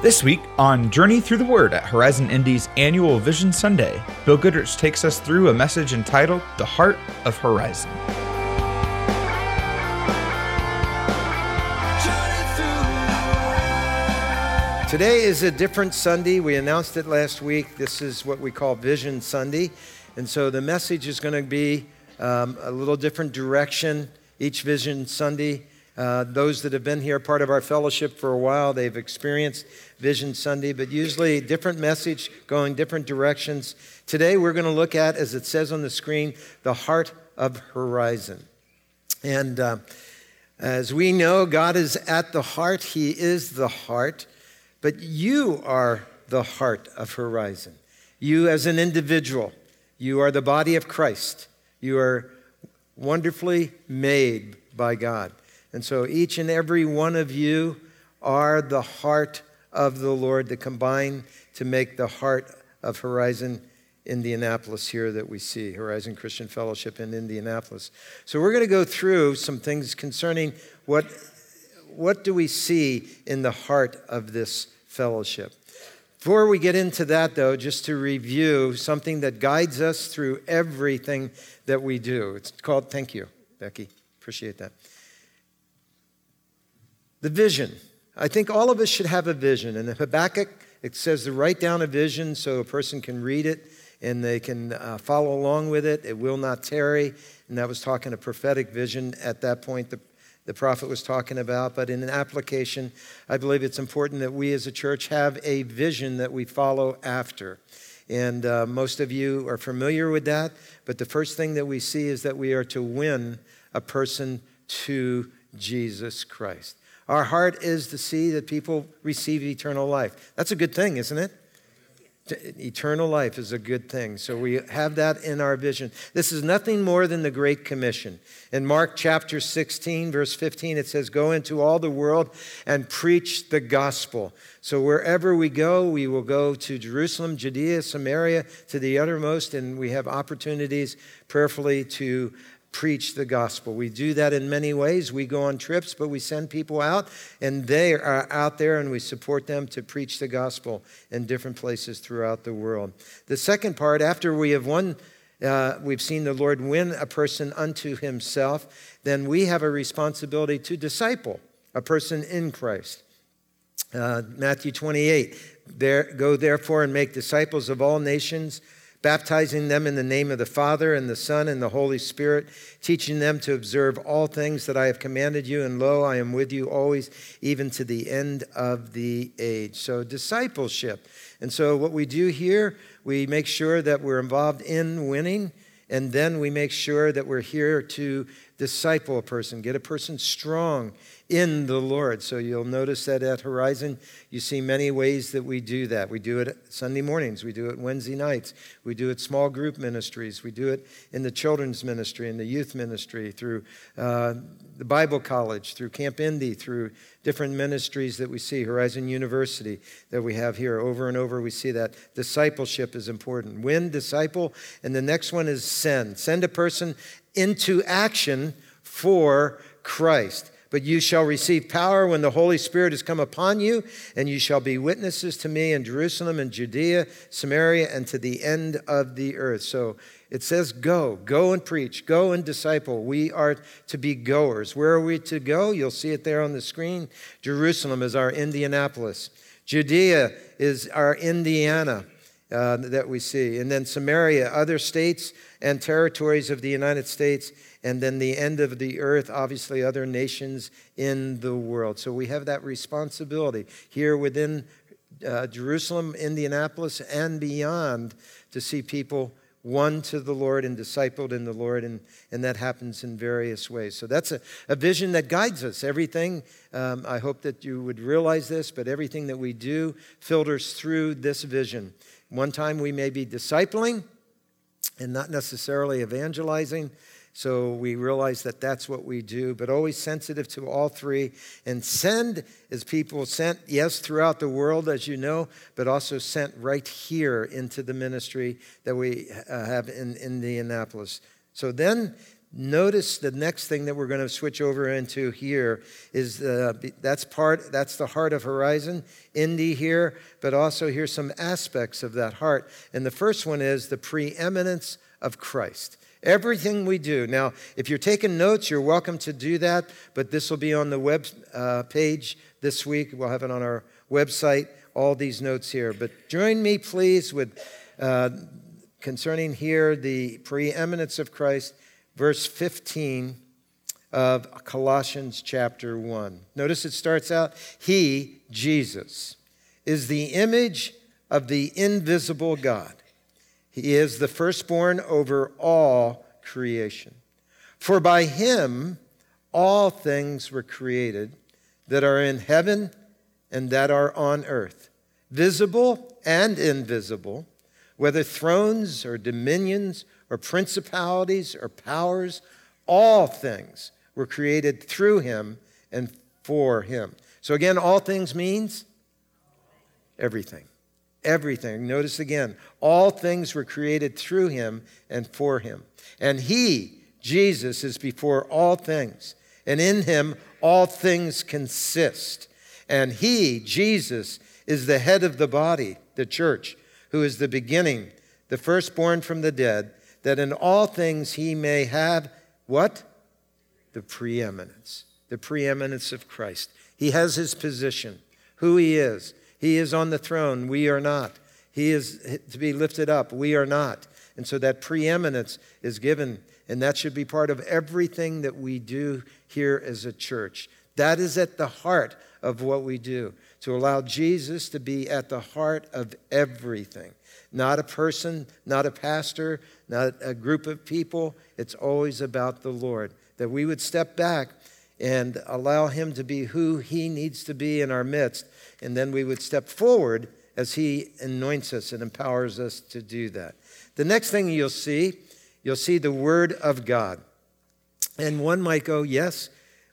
This week on Journey Through the Word at Horizon Indy's annual Vision Sunday, Bill Goodrich takes us through a message entitled The Heart of Horizon. Today is a different Sunday. We announced it last week. This is what we call Vision Sunday. And so the message is going to be a little different direction each Vision Sunday. Those that have been here, part of our fellowship for a while, they've experienced Vision Sunday, but usually different message going different directions. Today we're going to look at, as it says on the screen, the heart of Horizon. And as we know, God is at the heart. He is the heart, but you are the heart of Horizon. You as an individual, you are the body of Christ. You are wonderfully made by God. And so each and every one of you are the heart of the Lord that combine to make the heart of Horizon Indianapolis here that we see, Horizon Christian Fellowship in Indianapolis. So we're going to go through some things concerning what do we see in the heart of this fellowship. Before we get into that, though, just to review something that guides us through everything that we do. It's called, thank you, Becky, appreciate that. The vision. I think all of us should have a vision. And in Habakkuk, it says to write down a vision so a person can read it and they can follow along with it. It will not tarry. And that was talking a prophetic vision at that point the prophet was talking about. But in an application, I believe it's important that we as a church have a vision that we follow after. And most of you are familiar with that. But the first thing that we see is that we are to win a person to Jesus Christ. Our heart is to see that people receive eternal life. That's a good thing, isn't it? Eternal life is a good thing. So we have that in our vision. This is nothing more than the Great Commission. In Mark chapter 16, verse 15, it says, go into all the world and preach the gospel. So wherever we go, we will go to Jerusalem, Judea, Samaria, to the uttermost, and we have opportunities prayerfully to preach the gospel. We do that in many ways. We go on trips, but we send people out, and they are out there, and we support them to preach the gospel in different places throughout the world. The second part, after we have we've seen the Lord win a person unto himself, then we have a responsibility to disciple a person in Christ. Matthew 28, go therefore and make disciples of all nations, baptizing them in the name of the Father and the Son and the Holy Spirit, teaching them to observe all things that I have commanded you, and lo, I am with you always, even to the end of the age. So discipleship. And so what we do here, we make sure that we're involved in winning, and then we make sure that we're here to disciple a person, get a person strong in the Lord. So you'll notice that at Horizon, you see many ways that we do that. We do it Sunday mornings. We do it Wednesday nights. We do it small group ministries. We do it in the children's ministry, in the youth ministry, through the Bible College, through Camp Indy, through different ministries that we see, Horizon University that we have here. Over and over we see that discipleship is important. Win, disciple, and the next one is send. Send a person into action for Christ. But you shall receive power when the Holy Spirit has come upon you, and you shall be witnesses to me in Jerusalem and Judea, Samaria, and to the end of the earth. So it says go and preach, go and disciple. We are to be goers. Where are we to go? You'll see it there on the screen. Jerusalem is our Indianapolis. Judea is our Indiana that we see. And then Samaria, other states and territories of the United States. And then the end of the earth, obviously other nations in the world. So we have that responsibility here within Jerusalem, Indianapolis, and beyond to see people won to the Lord and discipled in the Lord, and that happens in various ways. So that's a vision that guides us. Everything, I hope that you would realize this, but everything that we do filters through this vision. One time we may be discipling and not necessarily evangelizing. So we realize that that's what we do, but always sensitive to all three. And send is people sent, yes, throughout the world, as you know, but also sent right here into the ministry that we have in Indianapolis. So then Notice the next thing that we're going to switch over into here is that's the heart of Horizon Indy here, but also here's some aspects of that heart. And the first one is the preeminence of Christ. Everything we do. Now, if you're taking notes, you're welcome to do that, but this will be on the web page this week. We'll have it on our website, all these notes here. But join me, please, with concerning here the preeminence of Christ, verse 15 of Colossians chapter 1. Notice it starts out, He, Jesus, is the image of the invisible God. He is the firstborn over all creation. For by him all things were created that are in heaven and that are on earth, visible and invisible, whether thrones or dominions or principalities or powers, all things were created through him and for him. So again, all things means everything. Everything. Notice again, all things were created through him and for him. And he, Jesus, is before all things. And in him all things consist. And he, Jesus, is the head of the body, the church, who is the beginning, the firstborn from the dead, that in all things he may have what? The preeminence. The preeminence of Christ. He has his position, who he is. He is on the throne. We are not. He is to be lifted up. We are not. And so that preeminence is given, and that should be part of everything that we do here as a church. That is at the heart of what we do, to allow Jesus to be at the heart of everything. Not a person, not a pastor, not a group of people. It's always about the Lord. That we would step back and allow him to be who he needs to be in our midst. And then we would step forward as he anoints us and empowers us to do that. The next thing you'll see the Word of God. And one might go, yes,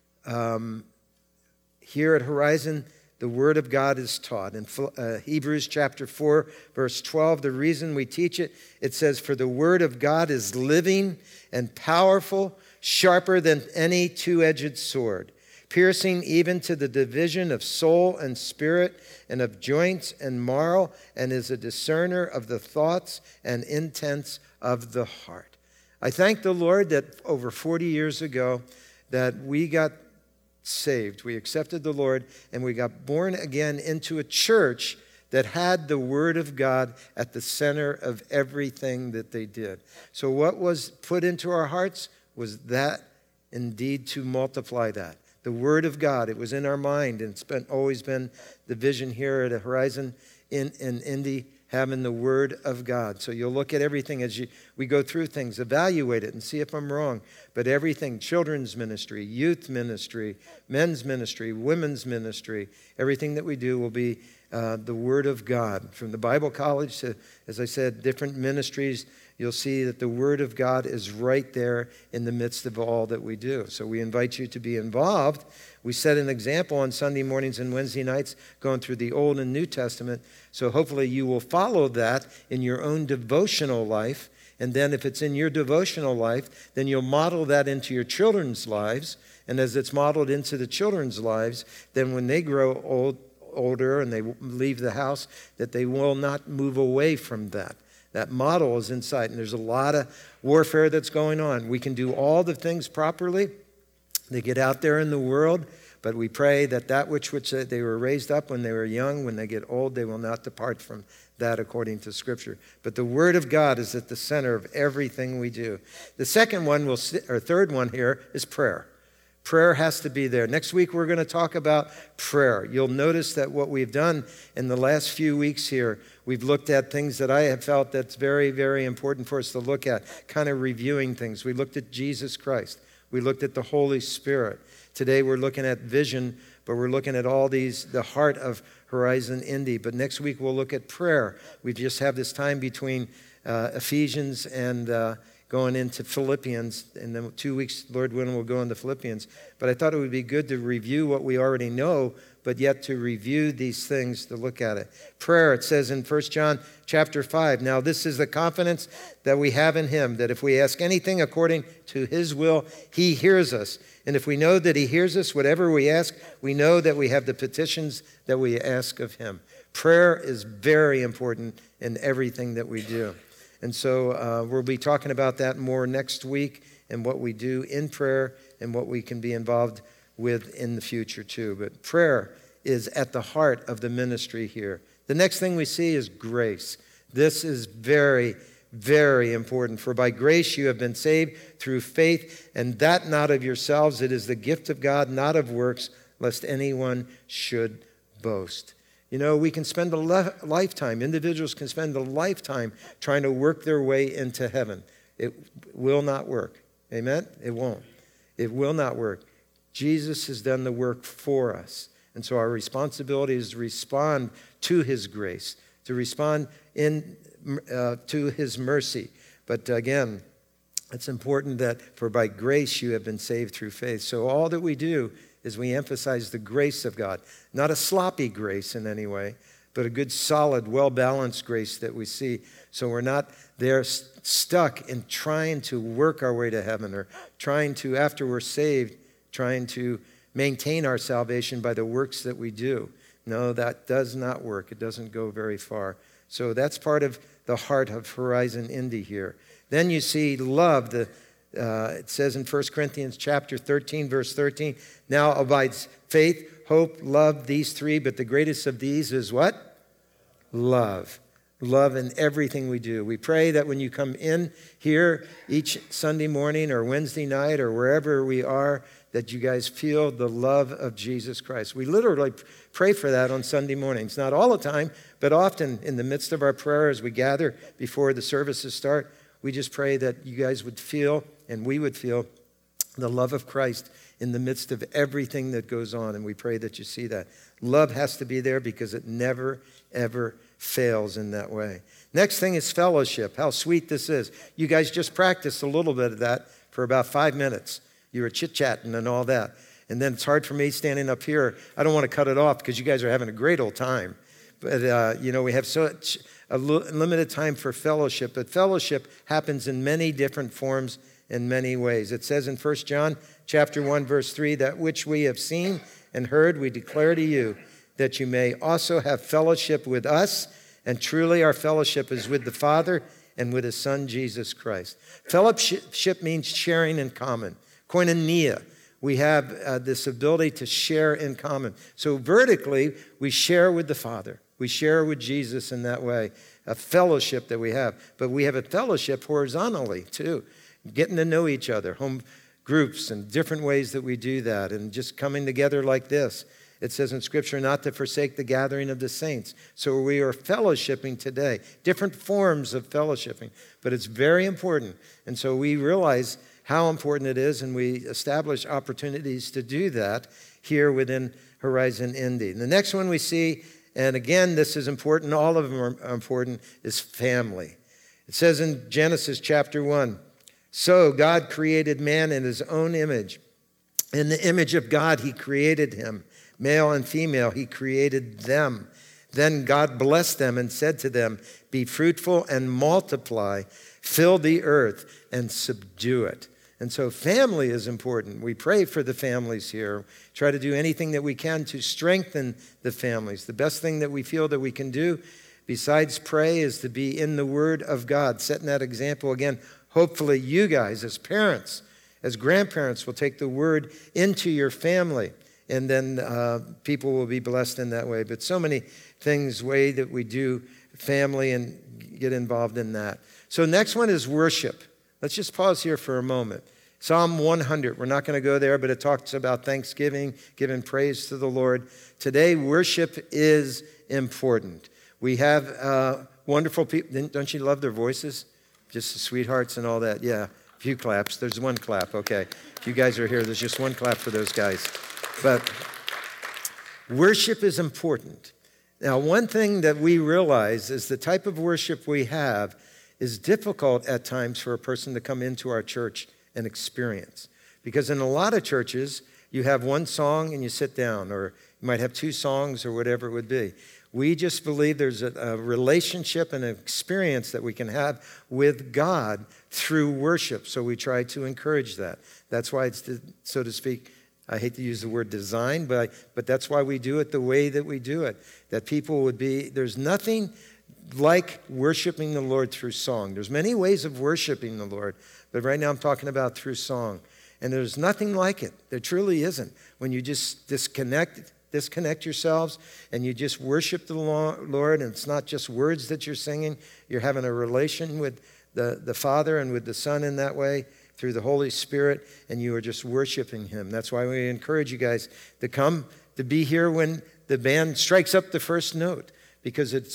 here at Horizon, the Word of God is taught. In Hebrews chapter 4, verse 12, the reason we teach it, it says, for the Word of God is living and powerful, sharper than any two-edged sword, piercing even to the division of soul and spirit and of joints and marrow, and is a discerner of the thoughts and intents of the heart. I thank the Lord that over 40 years ago that we got saved. We accepted the Lord and we got born again into a church that had the Word of God at the center of everything that they did. So what was put into our hearts was that indeed to multiply that. The Word of God, it was in our mind, and it's always been the vision here at Horizon in Indy, having the Word of God. So you'll look at everything as we go through things, evaluate it and see if I'm wrong. But everything, children's ministry, youth ministry, men's ministry, women's ministry, everything that we do will be the Word of God. From the Bible college to, as I said, different ministries, you'll see that the Word of God is right there in the midst of all that we do. So we invite you to be involved. We set an example on Sunday mornings and Wednesday nights going through the Old and New Testament. So hopefully you will follow that in your own devotional life. And then if it's in your devotional life, then you'll model that into your children's lives. And as it's modeled into the children's lives, then when they grow older and they leave the house, that they will not move away from that. That model is inside, and there's a lot of warfare that's going on. We can do all the things properly. They get out there in the world, but we pray that which they were raised up when they were young, when they get old, they will not depart from that according to Scripture. But the Word of God is at the center of everything we do. The second one, third one here, is prayer. Prayer has to be there. Next week, we're going to talk about prayer. You'll notice that what we've done in the last few weeks here, we've looked at things that I have felt that's very, very important for us to look at, kind of reviewing things. We looked at Jesus Christ. We looked at the Holy Spirit. Today, we're looking at vision, but we're looking at all these, the heart of Horizon Indy. But next week, we'll look at prayer. We just have this time between Ephesians and going into Philippians. In the 2 weeks, Lord willing, we'll go into Philippians. But I thought it would be good to review what we already know, but yet to review these things, to look at it. Prayer, it says in 1 John chapter 5, now this is the confidence that we have in him, that if we ask anything according to his will, he hears us. And if we know that he hears us, whatever we ask, we know that we have the petitions that we ask of him. Prayer is very important in everything that we do. And so we'll be talking about that more next week and what we do in prayer and what we can be involved with in the future too. But prayer is at the heart of the ministry here. The next thing we see is grace. This is very, very important. For by grace you have been saved through faith, and that not of yourselves. It is the gift of God, not of works, lest anyone should boast. You know, we can spend a lifetime, individuals can spend a lifetime trying to work their way into heaven. It will not work. Amen? It won't. It will not work. Jesus has done the work for us. And so our responsibility is to respond to his grace, to respond to his mercy. But again, it's important that for by grace you have been saved through faith. So all that we do is we emphasize the grace of God, not a sloppy grace in any way, but a good, solid, well-balanced grace that we see. So we're not there stuck in trying to work our way to heaven or trying to, after we're saved, trying to maintain our salvation by the works that we do. No, that does not work. It doesn't go very far. So that's part of the heart of Horizon Indy here. Then you see love. It says in 1 Corinthians chapter 13, verse 13, now abides faith, hope, love, these three, but the greatest of these is what? Love. Love in everything we do. We pray that when you come in here each Sunday morning or Wednesday night or wherever we are, that you guys feel the love of Jesus Christ. We literally pray for that on Sunday mornings. Not all the time, but often in the midst of our prayer as we gather before the services start, we just pray that you guys would feel and we would feel the love of Christ in the midst of everything that goes on. And we pray that you see that. Love has to be there because it never, ever fails in that way. Next thing is fellowship. How sweet this is. You guys just practiced a little bit of that for about 5 minutes. You were chit-chatting and all that. And then it's hard for me standing up here. I don't want to cut it off because you guys are having a great old time. But, we have such a limited time for fellowship. But fellowship happens in many different forms in many ways. It says in 1 John chapter 1, verse 3, that which we have seen and heard we declare to you, that you may also have fellowship with us. And truly our fellowship is with the Father and with his Son, Jesus Christ. Fellowship means sharing in common. Koinonia. We have this ability to share in common. So vertically, we share with the Father. We share with Jesus in that way, a fellowship that we have. But we have a fellowship horizontally, too, getting to know each other, home groups and different ways that we do that, and just coming together like this. It says in Scripture not to forsake the gathering of the saints. So we are fellowshipping today, different forms of fellowshipping, but it's very important. And so we realize how important it is, and we establish opportunities to do that here within Horizon Indy. The next one we see, and again, this is important, all of them are important, is family. It says in Genesis chapter 1, so God created man in his own image. In the image of God, he created him. Male and female, he created them. Then God blessed them and said to them, be fruitful and multiply, fill the earth and subdue it. And so family is important. We pray for the families here. Try to do anything that we can to strengthen the families. The best thing that we feel that we can do besides pray is to be in the Word of God, setting that example. Again, hopefully you guys as parents, as grandparents will take the Word into your family, and then people will be blessed in that way. But so many things, way that we do family and get involved in that. So next one is worship. Let's just pause here for a moment. Psalm 100, we're not going to go there, but it talks about thanksgiving, giving praise to the Lord. Today, worship is important. We have wonderful people. Don't you love their voices? Just the sweethearts and all that. Yeah, a few claps. There's one clap. Okay. If you guys are here, there's just one clap for those guys. But worship is important. Now, one thing that we realize is the type of worship we have is difficult at times for a person to come into our church and experience. Because in a lot of churches, you have one song and you sit down, or you might have two songs or whatever it would be. We just believe there's a relationship and an experience that we can have with God through worship. So we try to encourage that. That's why it's, so to speak, I hate to use the word design, but that's why we do it the way that we do it. That people would be, there's nothing like worshiping the Lord through song. There's many ways of worshiping the Lord, but right now I'm talking about through song. And there's nothing like it. There truly isn't. When you just disconnect yourselves and you just worship the Lord, and it's not just words that you're singing, you're having a relation with the Father and with the Son in that way through the Holy Spirit, and you are just worshiping Him. That's why we encourage you guys to come, to be here when the band strikes up the first note, because it's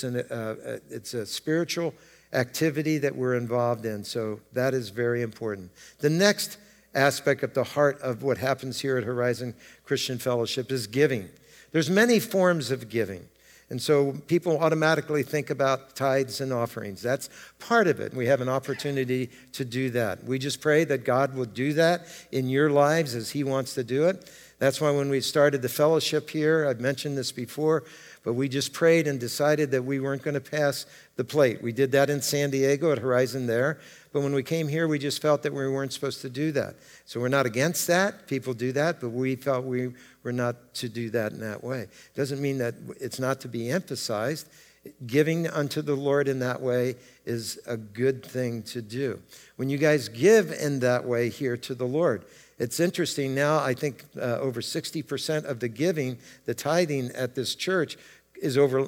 a spiritual activity that we're involved in. So that is very important. The next aspect of the heart of what happens here at Horizon Christian Fellowship is giving. There's many forms of giving. And so people automatically think about tithes and offerings. That's part of it. We have an opportunity to do that. We just pray that God will do that in your lives as He wants to do it. That's why when we started the fellowship here, I've mentioned this before, but we just prayed and decided that we weren't going to pass the plate. We did that in San Diego at Horizon there. But when we came here, we just felt that we weren't supposed to do that. So we're not against that. People do that, but we felt we were not to do that in that way. Doesn't mean that it's not to be emphasized. Giving unto the Lord in that way is a good thing to do. When you guys give in that way here to the Lord, it's interesting now, I think over 60% of the giving, the tithing at this church is over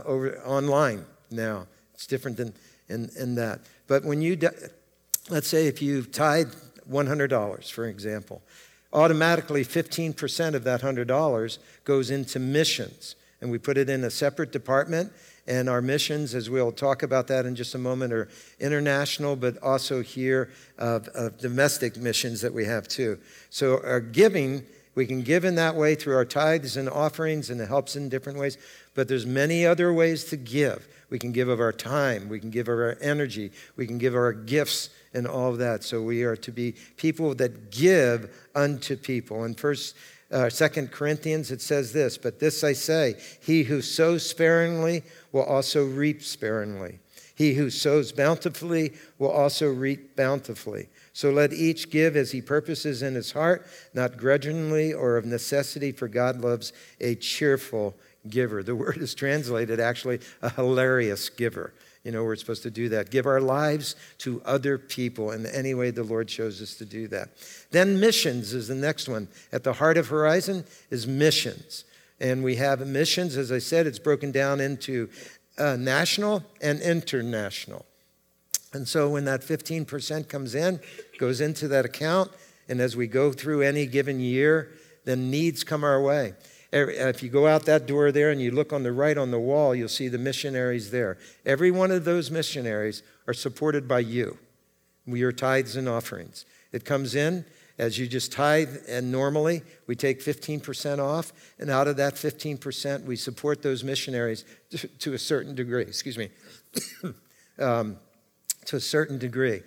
online now. It's different than in that. But when you, let's say if you tithe $100, for example, automatically 15% of that $100 goes into missions. And we put it in a separate department. And our missions, as we'll talk about that in just a moment, are international, but also here of domestic missions that we have too. So our giving, we can give in that way through our tithes and offerings, and it helps in different ways. But there's many other ways to give. We can give of our time. We can give of our energy. We can give our gifts and all of that. So we are to be people that give unto people. In 2 Corinthians, it says this, "But this I say, he who sows sparingly will also reap sparingly. He who sows bountifully will also reap bountifully. So let each give as he purposes in his heart, not grudgingly or of necessity, for God loves a cheerful giver." The word is translated actually a hilarious giver. You know, we're supposed to do that. Give our lives to other people in any way the Lord shows us to do that. Then missions is the next one. At the heart of Horizon is missions. And we have missions, as I said, it's broken down into national and international. And so when that 15% comes in, goes into that account, and as we go through any given year, then needs come our way. If you go out that door there and you look on the right on the wall, you'll see the missionaries there. Every one of those missionaries are supported by you. We are tithes and offerings. It comes in as you just tithe, and normally we take 15% off, and out of that 15%, we support those missionaries to a certain degree. Excuse me. To a certain degree.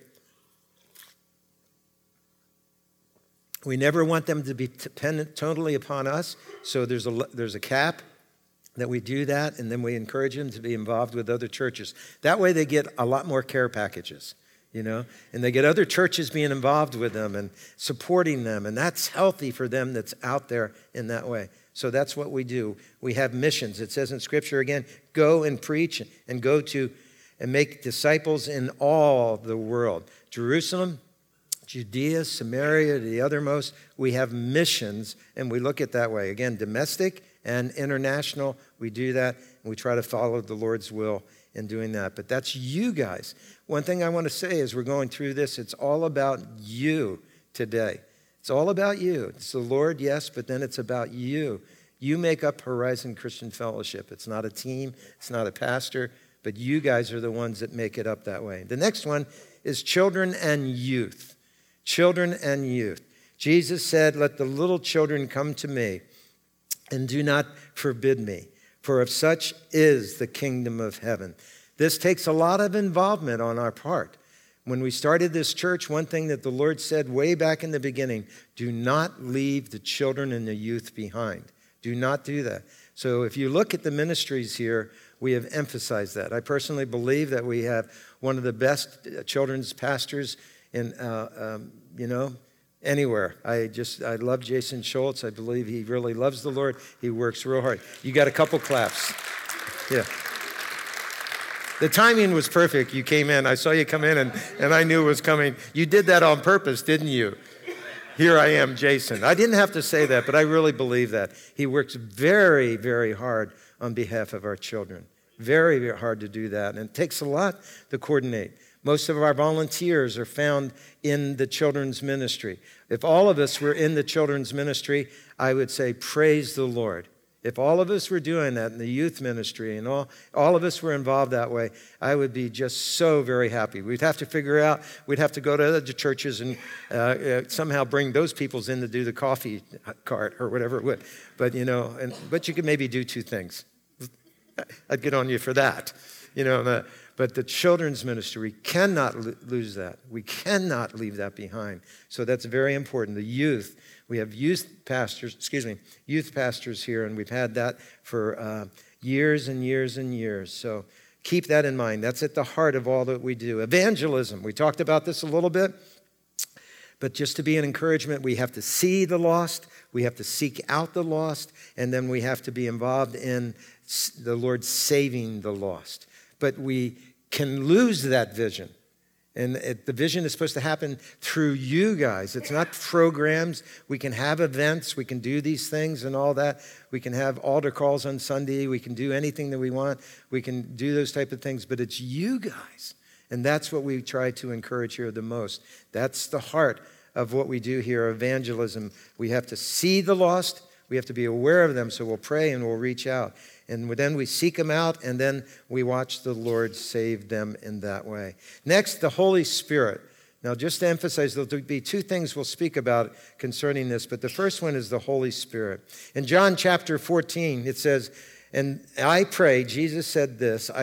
We never want them to be dependent totally upon us, so there's a cap that we do that, and then we encourage them to be involved with other churches. That way they get a lot more care packages, you know, and they get other churches being involved with them and supporting them, and that's healthy for them that's out there in that way. So that's what we do. We have missions. It says in Scripture again, go and preach and go to and make disciples in all the world. Jerusalem, Judea, Samaria, the othermost, we have missions, and we look at that way. Again, domestic and international, we do that, and we try to follow the Lord's will in doing that. But that's you guys. One thing I want to say as we're going through this, it's all about you today. It's all about you. It's the Lord, yes, but then it's about you. You make up Horizon Christian Fellowship. It's not a team. It's not a pastor, but you guys are the ones that make it up that way. The next one is children and youth. Children and youth. Jesus said, "Let the little children come to me, and do not forbid me, for of such is the kingdom of heaven." This takes a lot of involvement on our part. When we started this church, one thing that the Lord said way back in the beginning, do not leave the children and the youth behind. Do not do that. So if you look at the ministries here, we have emphasized that. I personally believe that we have one of the best children's pastors in, anywhere. I love Jason Schultz. I believe he really loves the Lord. He works real hard. You got a couple claps. Yeah. The timing was perfect. You came in. I saw you come in, and I knew it was coming. You did that on purpose, didn't you? Here I am, Jason. I didn't have to say that, but I really believe that. He works very, very hard on behalf of our children. Very, very hard to do that. And it takes a lot to coordinate. Most of our volunteers are found in the children's ministry. If all of us were in the children's ministry, I would say, praise the Lord. If all of us were doing that in the youth ministry and all of us were involved that way, I would be just so very happy. We'd have to we'd have to go to other churches and somehow bring those peoples in to do the coffee cart or whatever it would. But, but you could maybe do two things. I'd get on you for that. But the children's ministry, we cannot lose that. We cannot leave that behind. So that's very important. The youth. We have youth pastors here, and we've had that for years and years and years. So keep that in mind. That's at the heart of all that we do. Evangelism. We talked about this a little bit, but just to be an encouragement, we have to see the lost, we have to seek out the lost, and then we have to be involved in the Lord saving the lost. But we can lose that vision. And the vision is supposed to happen through you guys. It's not programs. We can have events. We can do these things and all that. We can have altar calls on Sunday. We can do anything that we want. We can do those type of things. But it's you guys. And that's what we try to encourage here the most. That's the heart of what we do here, evangelism. We have to see the lost. We have to be aware of them. So we'll pray and we'll reach out. And then we seek them out, and then we watch the Lord save them in that way. Next, the Holy Spirit. Now, just to emphasize, there'll be two things we'll speak about concerning this, but the first one is the Holy Spirit. In John chapter 14, it says, and I pray, Jesus said this, I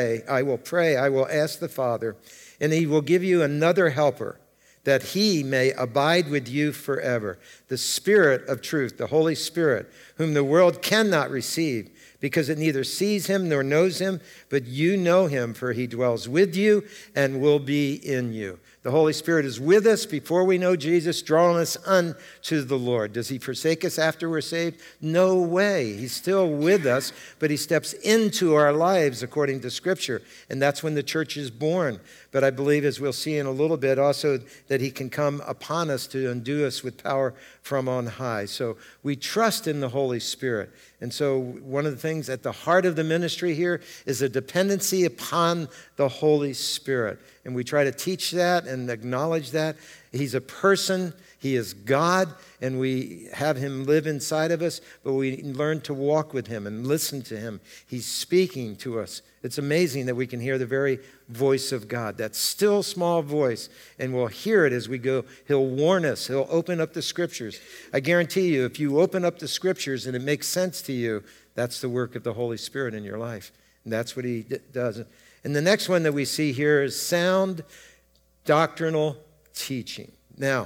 will ask the Father, and he will give you another helper, that he may abide with you forever. The Spirit of truth, the Holy Spirit, whom the world cannot receive, because it neither sees him nor knows him, but you know him, for he dwells with you and will be in you. The Holy Spirit is with us before we know Jesus, drawing us unto the Lord. Does he forsake us after we're saved? No way. He's still with us, but he steps into our lives according to Scripture, and that's when the church is born. But I believe, as we'll see in a little bit, also that he can come upon us to endue us with power from on high. So we trust in the Holy Spirit. And so one of the things at the heart of the ministry here is a dependency upon the Holy Spirit. And we try to teach that and acknowledge that. He's a person. He is God, and we have him live inside of us, but we learn to walk with him and listen to him. He's speaking to us. It's amazing that we can hear the very voice of God, that still small voice, and we'll hear it as we go. He'll warn us. He'll open up the Scriptures. I guarantee you, if you open up the Scriptures and it makes sense to you, that's the work of the Holy Spirit in your life. And that's what he does. And the next one that we see here is sound doctrinal teaching. Now,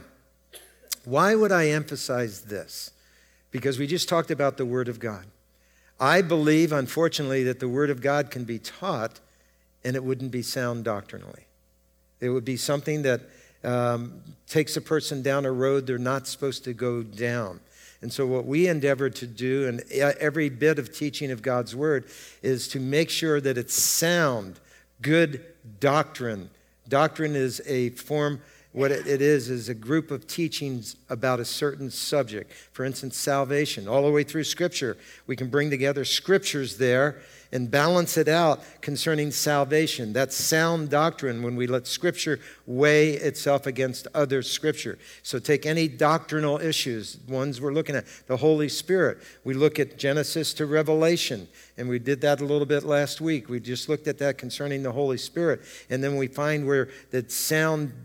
why would I emphasize this? Because we just talked about the Word of God. I believe, unfortunately, that the Word of God can be taught and it wouldn't be sound doctrinally. It would be something that takes a person down a road they're not supposed to go down. And so what we endeavor to do in every bit of teaching of God's Word is to make sure that it's sound, good doctrine. Doctrine is a form. What it is a group of teachings about a certain subject. For instance, salvation. All the way through Scripture, we can bring together Scriptures there and balance it out concerning salvation. That's sound doctrine when we let Scripture weigh itself against other Scripture. So take any doctrinal issues, ones we're looking at, the Holy Spirit. We look at Genesis to Revelation, and we did that a little bit last week. We just looked at that concerning the Holy Spirit, and then we find where that sound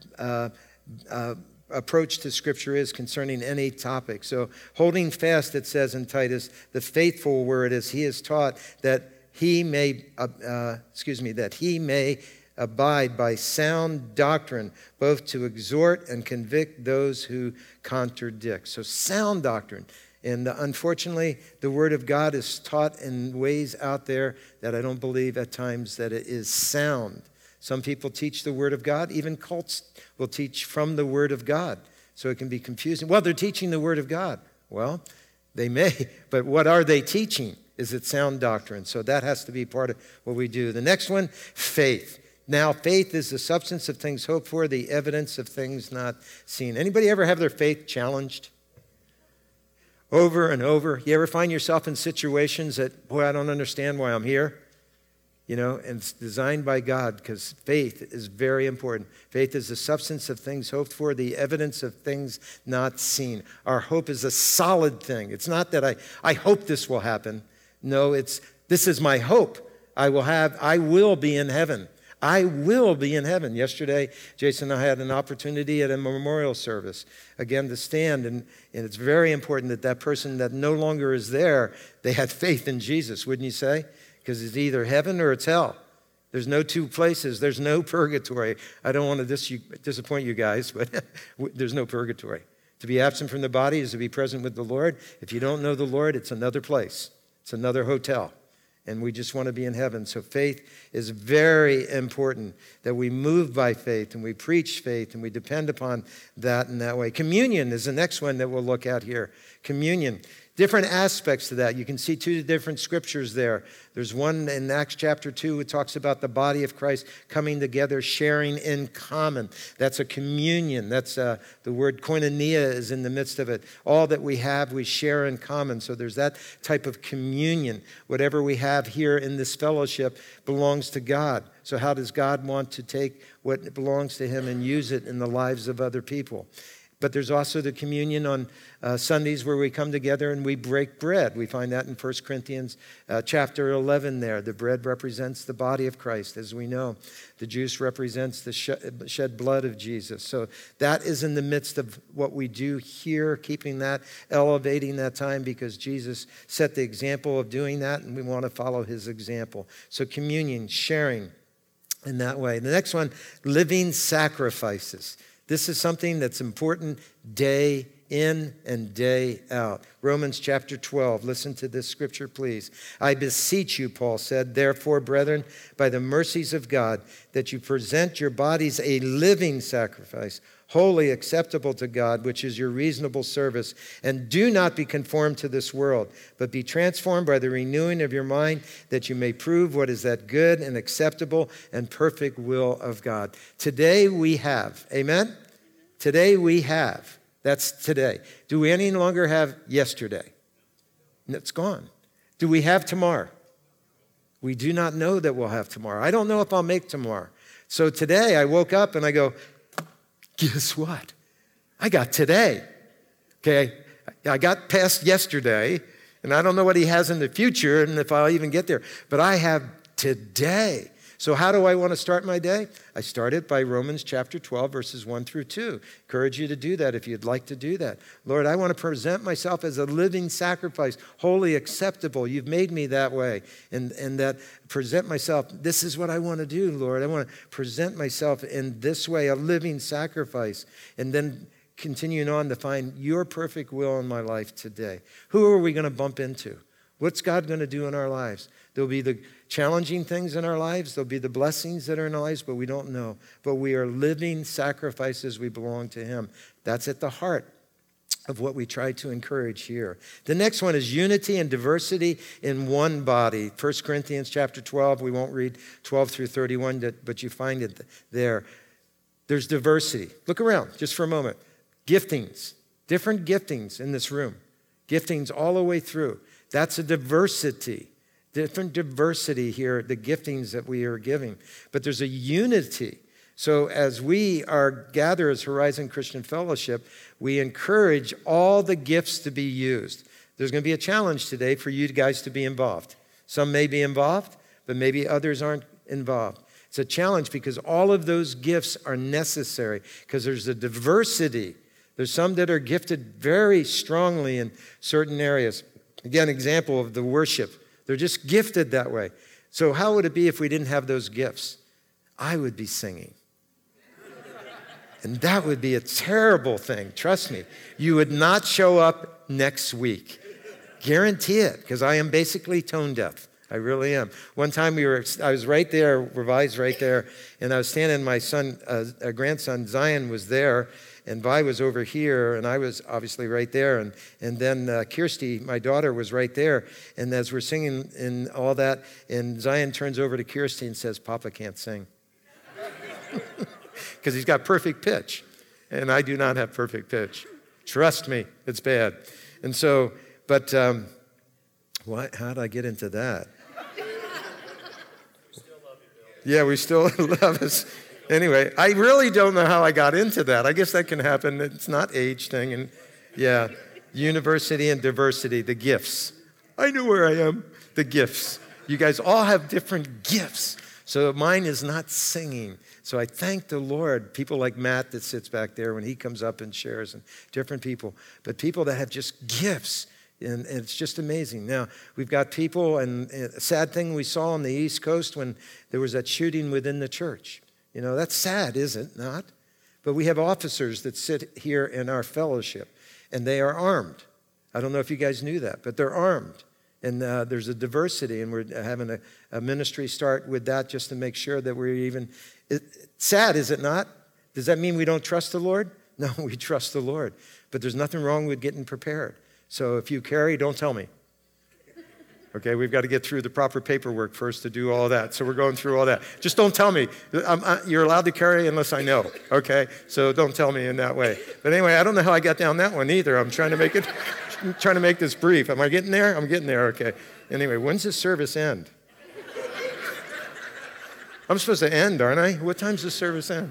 approach to Scripture is concerning any topic. So holding fast, it says in Titus, the faithful word as he is taught, that he may abide by sound doctrine, both to exhort and convict those who contradict. So sound doctrine. And unfortunately, the Word of God is taught in ways out there that I don't believe at times that it is sound. Some people teach the Word of God. Even cults will teach from the Word of God. So it can be confusing. Well, they're teaching the Word of God. Well, they may, but what are they teaching? Is it sound doctrine? So that has to be part of what we do. The next one, faith. Now, faith is the substance of things hoped for, the evidence of things not seen. Anybody ever have their faith challenged? Over and over. You ever find yourself in situations that, boy, I don't understand why I'm here? You know, and it's designed by God because faith is very important. Faith is the substance of things hoped for, the evidence of things not seen. Our hope is a solid thing. It's not that I hope this will happen. No, this is my hope. I will be in heaven. I will be in heaven. Yesterday, Jason and I had an opportunity at a memorial service, again, to stand, and it's very important that that person that no longer is there, they had faith in Jesus, wouldn't you say? Because it's either heaven or it's hell. There's no two places. There's no purgatory. I don't want to disappoint you guys, but there's no purgatory. To be absent from the body is to be present with the Lord. If you don't know the Lord, it's another place. It's another hotel. And we just want to be in heaven. So faith is very important, that we move by faith and we preach faith and we depend upon that in that way. Communion is the next one that we'll look at here. Communion. Different aspects to that. You can see two different scriptures there. There's one in Acts chapter 2. It talks about the body of Christ coming together, sharing in common. That's a communion. That's the word koinonia is in the midst of it. All that we have, we share in common. So there's that type of communion. Whatever we have here in this fellowship belongs to God. So how does God want to take what belongs to him and use it in the lives of other people? But there's also the communion on Sundays where we come together and we break bread. We find that in 1 Corinthians chapter 11 there. The bread represents the body of Christ, as we know. The juice represents the shed blood of Jesus. So that is in the midst of what we do here, keeping that, elevating that time, because Jesus set the example of doing that, and we want to follow his example. So communion, sharing in that way. The next one, living sacrifices. This is something that's important day in and day out. Romans chapter 12. Listen to this scripture, please. I beseech you, Paul said, therefore, brethren, by the mercies of God, that you present your bodies a living sacrifice, wholly acceptable to God, which is your reasonable service. And do not be conformed to this world, but be transformed by the renewing of your mind, that you may prove what is that good and acceptable and perfect will of God. Today we have, amen? Today we have. That's today. Do we any longer have yesterday? It's gone. Do we have tomorrow? We do not know that we'll have tomorrow. I don't know if I'll make tomorrow. So today I woke up and I go, guess what? I got today. Okay, I got past yesterday, and I don't know what he has in the future and if I'll even get there. But I have today. So how do I want to start my day? I start it by Romans chapter 12, verses 1 through 2. Encourage you to do that if you'd like to do that. Lord, I want to present myself as a living sacrifice, wholly acceptable. You've made me that way. And that present myself, this is what I want to do, Lord. I want to present myself in this way, a living sacrifice. And then continuing on to find your perfect will in my life today. Who are we going to bump into? What's God going to do in our lives? There'll be the challenging things in our lives. There'll be the blessings that are in our lives, but we don't know. But we are living sacrifices. We belong to him. That's at the heart of what we try to encourage here. The next one is unity and diversity in one body. 1 Corinthians chapter 12. We won't read 12 through 31, but you find it there. There's diversity. Look around just for a moment. Giftings. Different giftings in this room. Giftings all the way through. That's a diversity. Different diversity here, the giftings that we are giving. But there's a unity. So as we are gathered as Horizon Christian Fellowship, we encourage all the gifts to be used. There's going to be a challenge today for you guys to be involved. Some may be involved, but maybe others aren't involved. It's a challenge because all of those gifts are necessary because there's a diversity. There's some that are gifted very strongly in certain areas. Again, example of the worship They're just gifted that way. So how would it be if we didn't have those gifts? I would be singing. And that would be a terrible thing. Trust me. You would not show up next week. Guarantee it, because I am basically tone deaf. I really am. One time I was right there, Revi's right there, and I was standing, my grandson Zion was there, and Vi was over here, and I was obviously right there, and then Kirsty, my daughter, was right there, and as we're singing and all that, and Zion turns over to Kirsty and says, Papa can't sing. Because he's got perfect pitch, and I do not have perfect pitch. Trust me, it's bad. And so, but how did I get into that? Yeah, we still love us. Anyway, I really don't know how I got into that. I guess that can happen. It's not age thing. And yeah, university and diversity, the gifts. I know where I am, the gifts. You guys all have different gifts. So mine is not singing. So I thank the Lord, people like Matt that sits back there when he comes up and shares, and different people, but people that have just gifts, and it's just amazing. Now, we've got people, and a sad thing we saw on the East Coast when there was that shooting within the church. You know, that's sad, is it not? But we have officers that sit here in our fellowship, and they are armed. I don't know if you guys knew that, but they're armed. And there's a diversity, and we're having a ministry start with that just to make sure that we're even... sad, is it not? Does that mean we don't trust the Lord? No, we trust the Lord. But there's nothing wrong with getting prepared. So if you carry, don't tell me. Okay, we've got to get through the proper paperwork first to do all that. So we're going through all that. Just don't tell me. You're allowed to carry unless I know, okay? So don't tell me in that way. But anyway, I don't know how I got down that one either. I'm trying to make this brief. Am I getting there? I'm getting there, okay. Anyway, when's this service end? I'm supposed to end, aren't I? What time's the service end?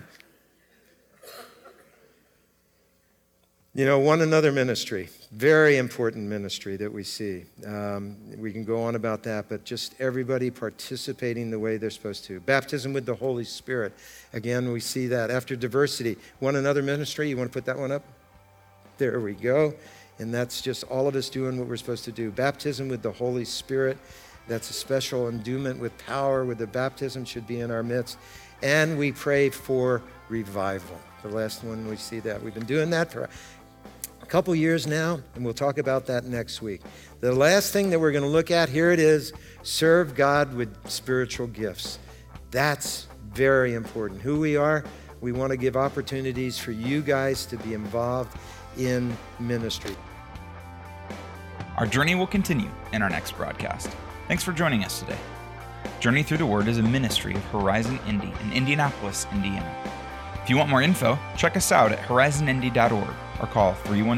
You know, one another ministry, very important ministry that we see. We can go on about that, but just everybody participating the way they're supposed to. Baptism with the Holy Spirit. Again, we see that. After diversity, one another ministry. You want to put that one up? There we go. And that's just all of us doing what we're supposed to do. Baptism with the Holy Spirit. That's a special endowment with power with the baptism should be in our midst. And we pray for revival. The last one, we see that. We've been doing that for a couple years now, and we'll talk about that next week. The last thing that we're going to look at, here it is, serve God with spiritual gifts. That's very important. Who we are, we want to give opportunities for you guys to be involved in ministry. Our journey will continue in our next broadcast. Thanks for joining us today. Journey Through the Word is a ministry of Horizon Indy in Indianapolis, Indiana. If you want more info, check us out at horizonindy.org or call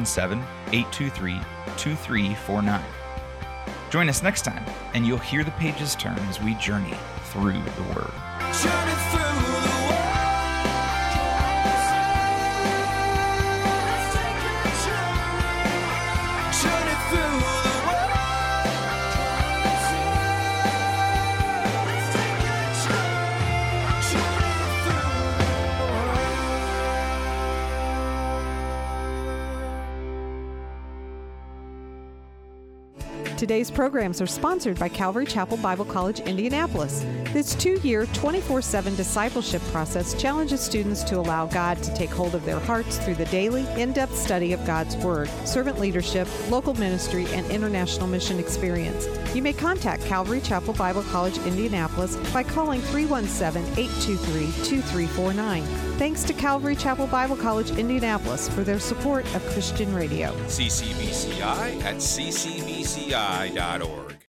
317-823-2349. Join us next time, and you'll hear the pages turn as we journey through the Word. Journey through the Today's programs are sponsored by Calvary Chapel Bible College, Indianapolis. This 2-year, 24/7 discipleship process challenges students to allow God to take hold of their hearts through the daily, in-depth study of God's Word, servant leadership, local ministry, and international mission experience. You may contact Calvary Chapel Bible College, Indianapolis by calling 317-823-2349. Thanks to Calvary Chapel Bible College, Indianapolis for their support of Christian radio. CCBCI at ccbci.org.